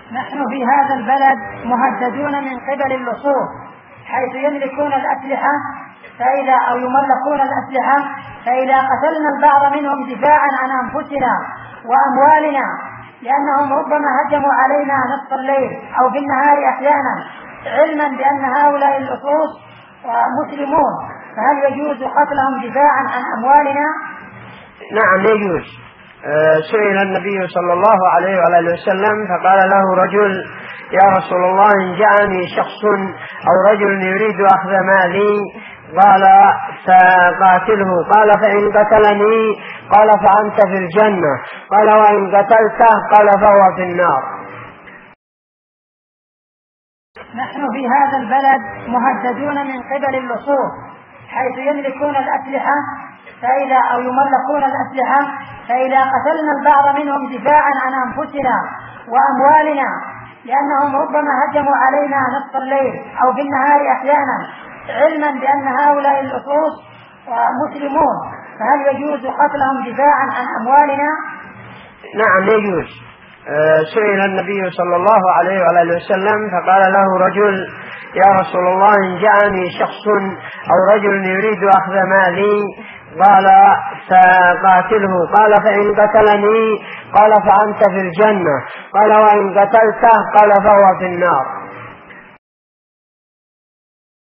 نحن في هذا البلد مهددون من قبل اللصوص، حيث يملكون الأسلحة أو يملكون الأسلحة، فإذا قتلنا البعض منهم دفاعا عن أنفسنا وأموالنا، لأنهم ربما هجموا علينا نصف الليل أو في النهار أحيانا، علما بأن هؤلاء اللصوص مسلمون، فهل يجوز قتلهم دفاعا عن أموالنا؟ نعم يجوز. سئل النبي صلى الله عليه وآله وسلم فقال له رجل: يا رسول الله، إن جاءني شخص أو رجل يريد أخذ مالي، قال: فقاتله. قال: فإن قتلني؟ قال: فأنت في الجنة. قال: وإن قتلته؟ قال: فهو في النار. نحن في هذا البلد مهددون من قبل اللصوص، حيث يملكون الأسلحة أو يملكون الأسلحة، فإذا قتلنا البعض منهم دفاعا عن أنفسنا وأموالنا، لأنهم ربما هجموا علينا نصف الليل أو في النهار أحيانا، علما بأن هؤلاء اللصوص مسلمون، فهل يجوز قتلهم دفاعا عن أموالنا؟ نعم يجوز. سئل النبي صلى الله عليه وآله وسلم فقال له رجل: يا رسول الله، إن جاءني شخص أو رجل يريد أخذ مالي، قال: فقاتله. قال: فإن قتلني؟ قال: فأنت في الجنة. قال: وإن قتلته؟ قال: فهو في النار.